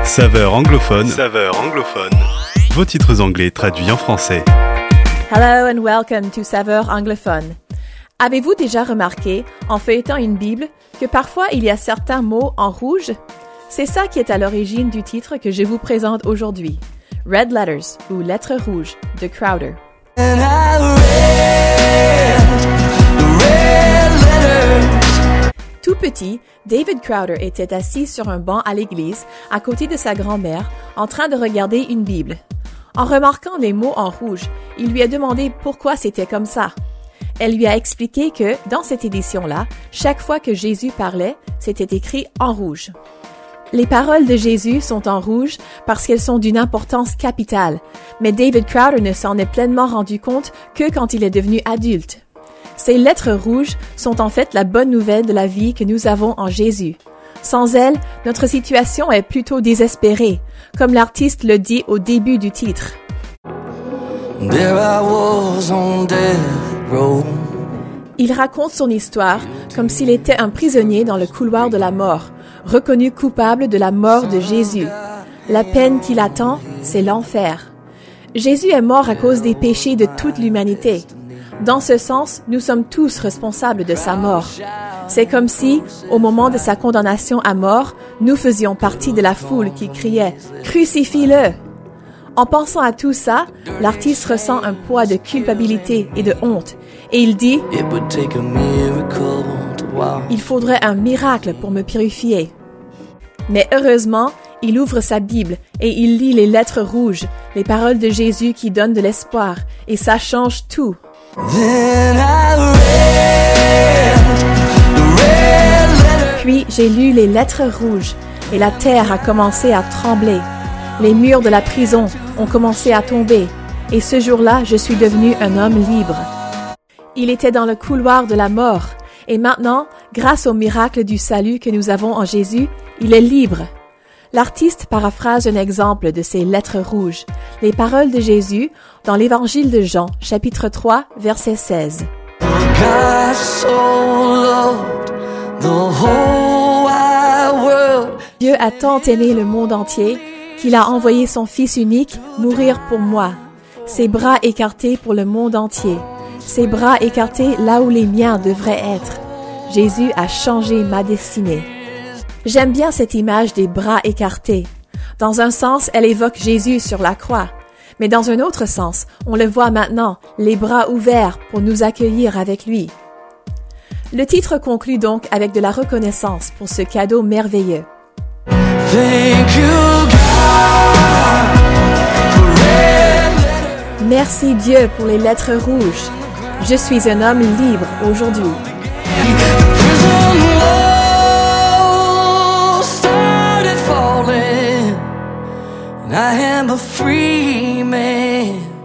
Saveur anglophone. Saveur anglophone. Vos titres anglais traduits en français. Hello and welcome to Saveur anglophone. Avez-vous déjà remarqué, en feuilletant une Bible, que parfois il y a certains mots en rouge? C'est ça qui est à l'origine du titre que je vous présente aujourd'hui. Red Letters, ou Lettres rouges, de Crowder. Tout petit, David Crowder était assis sur un banc à l'église, à côté de sa grand-mère, en train de regarder une Bible. En remarquant les mots en rouge, il lui a demandé pourquoi c'était comme ça. Elle lui a expliqué que, dans cette édition-là, chaque fois que Jésus parlait, c'était écrit en rouge. Les paroles de Jésus sont en rouge parce qu'elles sont d'une importance capitale, mais David Crowder ne s'en est pleinement rendu compte que quand il est devenu adulte. Ces lettres rouges sont en fait la bonne nouvelle de la vie que nous avons en Jésus. Sans elles, notre situation est plutôt désespérée, comme l'artiste le dit au début du titre. There I was on death row. Il raconte son histoire comme s'il était un prisonnier dans le couloir de la mort, reconnu coupable de la mort de Jésus. La peine qui l'attend, c'est l'enfer. Jésus est mort à cause des péchés de toute l'humanité. Dans ce sens, nous sommes tous responsables de sa mort. C'est comme si, au moment de sa condamnation à mort, nous faisions partie de la foule qui criait « Crucifie-le !» En pensant à tout ça, l'artiste ressent un poids de culpabilité et de honte, et il dit « Il faudrait un miracle pour me purifier. » Mais heureusement, il ouvre sa Bible et il lit les lettres rouges, les paroles de Jésus qui donnent de l'espoir, et ça change tout. Puis j'ai lu les lettres rouges, et la terre a commencé à trembler. Les murs de la prison ont commencé à tomber, et ce jour-là, je suis devenu un homme libre. Il était dans le couloir de la mort, et maintenant, grâce au miracle du salut que nous avons en Jésus, il est libre. L'artiste paraphrase un exemple de ces lettres rouges, les paroles de Jésus dans l'Évangile de Jean, chapitre 3, verset 16. Dieu a tant aimé le monde entier qu'il a envoyé son Fils unique mourir pour moi. Ses bras écartés pour le monde entier. Ses bras écartés là où les miens devraient être. Jésus a changé ma destinée. J'aime bien cette image des bras écartés. Dans un sens, elle évoque Jésus sur la croix. Mais dans un autre sens, on le voit maintenant, les bras ouverts pour nous accueillir avec lui. Le titre conclut donc avec de la reconnaissance pour ce cadeau merveilleux. Merci Dieu pour les lettres rouges. Je suis un homme libre aujourd'hui. I am a free man.